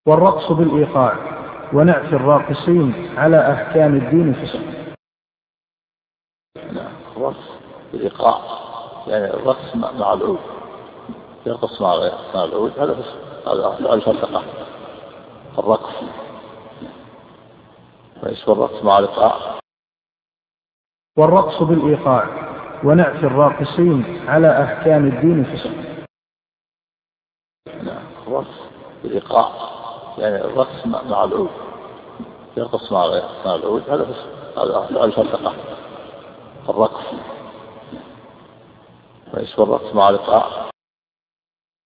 والرقص بالإيقاع ونعت الراقصين على أحكام الدين فسق. الرقص بالإيقاع يعني الرقص مع العود، يرقص مع العود، هذا فسق، هذا الفسقة الرقص، وليس الرقص مع الإيقاع. والرقص بالإيقاع ونعت الراقصين على أحكام الدين فسق. الرقص بالإيقاع يعني الرقص مع العود، يرقص مع العود، هذا فسق، هذا الفسقة الرقص، وليس الرقص مع الإيقاع.